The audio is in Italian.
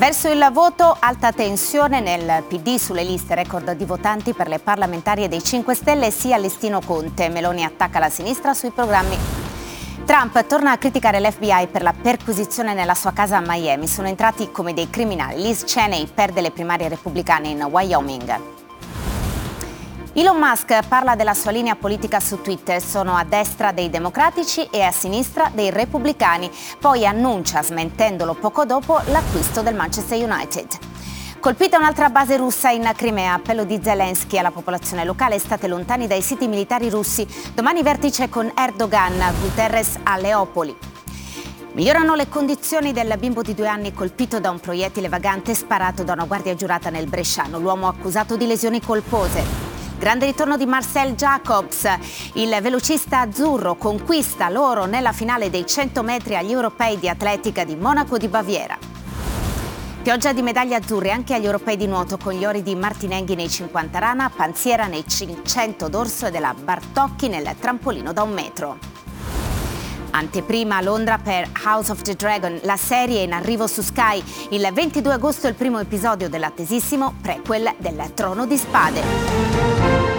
Perso il voto, alta tensione nel PD sulle liste, record di votanti per le parlamentarie dei 5 Stelle, sia Listino Conte. Meloni attacca la sinistra sui programmi. Trump torna a criticare l'FBI per la perquisizione nella sua casa a Miami. Sono entrati come dei criminali. Liz Cheney perde le primarie repubblicane in Wyoming. Elon Musk parla della sua linea politica su Twitter: sono a destra dei democratici e a sinistra dei repubblicani. Poi annuncia, smentendolo poco dopo, l'acquisto del Manchester United. Colpita un'altra base russa in Crimea, appello di Zelensky alla popolazione locale: state lontani dai siti militari russi. Domani vertice con Erdogan, Guterres a Leopoli. Migliorano le condizioni del bimbo di 2 anni colpito da un proiettile vagante sparato da una guardia giurata nel Bresciano. L'uomo accusato di lesioni colpose. Grande ritorno di Marcel Jacobs, il velocista azzurro conquista l'oro nella finale dei 100 metri agli europei di atletica di Monaco di Baviera. Pioggia di medaglie azzurre anche agli europei di nuoto, con gli ori di Martinenghi nei 50 rana, Panziera nei 500 dorso e della Bartocchi nel trampolino da 1 metro. Anteprima a Londra per House of the Dragon, la serie in arrivo su Sky. Il 22 agosto il primo episodio dell'attesissimo prequel del Trono di Spade.